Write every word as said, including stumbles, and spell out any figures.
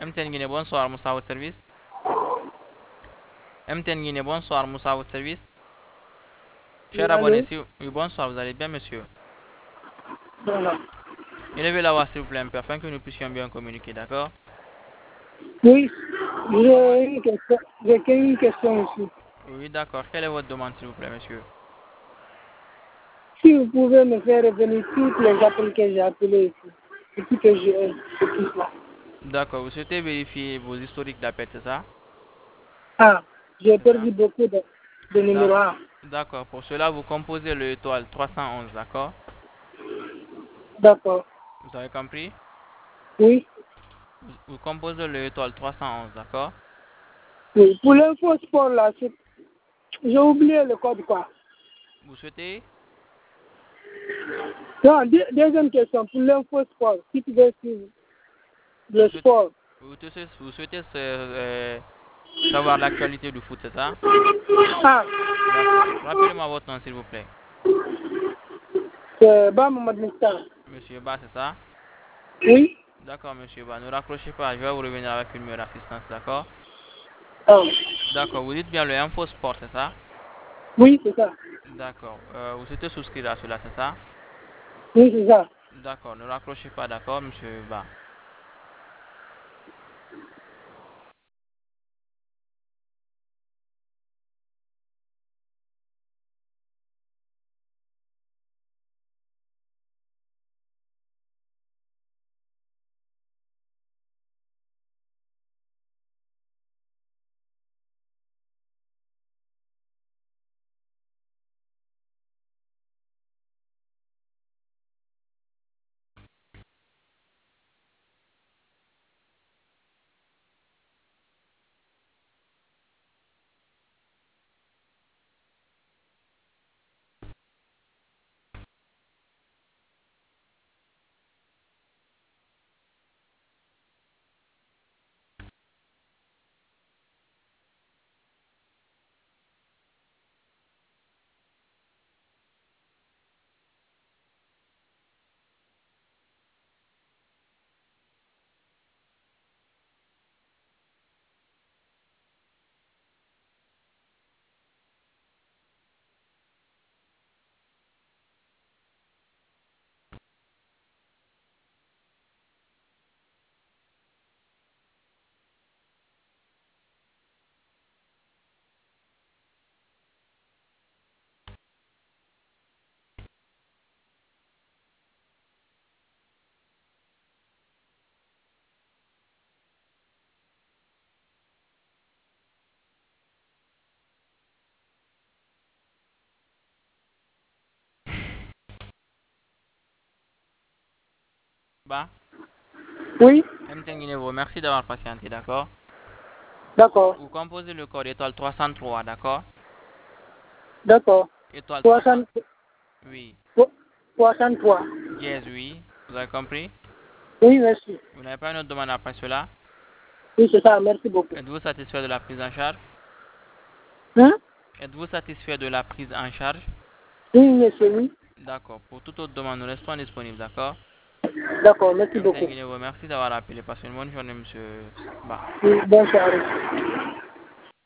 M T N Guinée, bonsoir, Moussa, à votre service. M T N Guinée, bonsoir, Moussa, à votre service. Oui, Cher abonné, allô? si... oui, bonsoir, vous allez bien, monsieur. Voilà. Élevez la voix, s'il vous plaît, un peu, afin que nous puissions bien communiquer, d'accord? Oui, Comment... j'ai une question, j'ai une question ici. Oui, d'accord. Quelle est votre demande, s'il vous plaît, monsieur? Si vous pouvez me faire revenir toutes les appels que j'ai appelés ici, depuis que j'ai depuis là. D'accord. Vous souhaitez vérifier vos historiques d'appel, c'est ça? Ah, j'ai C'est ça? perdu beaucoup de, de D'ac- numéros. Ah, D'accord. Pour cela, vous composez le étoile trois cent onze, d'accord? d'accord. Vous avez compris? Oui, Vous, vous composez le étoile trois cent onze, d'accord? oui. Pour l'info sport là, c'est- j'ai oublié le code quoi. Vous souhaitez... Non, deux- deuxième question, pour l'info sport, si tu veux suivre Vous le souhaitez, sport. vous souhaitez, vous souhaitez euh, savoir l'actualité du foot, c'est ça? Ah, D'accord. Rappelez-moi votre nom, s'il vous plaît. c'est Bam Mistar. Monsieur Ba, c'est ça? Oui, D'accord, monsieur Ba. Ne raccrochez pas. Je vais vous revenir avec une meilleure assistance, d'accord? ah, D'accord. Vous dites bien le Info Sport, c'est ça? oui, c'est ça. D'accord. Euh, vous souhaitez souscrire à cela, c'est ça? Oui, c'est ça. D'accord. Ne raccrochez pas, d'accord, monsieur Ba. Ba, Oui, M T N Guinée vous remercie d'avoir patienté, d'accord? d'accord, Vous composez le code étoile trois cent trois, d'accord? d'accord. Étoile trois cents. soixante, Oui. soixante-trois. Yes, oui. Vous avez compris? Oui, merci. Vous n'avez pas une autre demande après cela? Oui, c'est ça, merci beaucoup. Êtes-vous satisfait de la prise en charge? Hein? Êtes-vous satisfait de la prise en charge? Oui, monsieur, oui. D'accord. Pour toute autre demande, nous restons disponibles, d'accord? D'accord, merci M T N beaucoup. Guinée vous remercie d'avoir appelé. Passez une bonne journée, monsieur Ba. Oui, bonne soirée.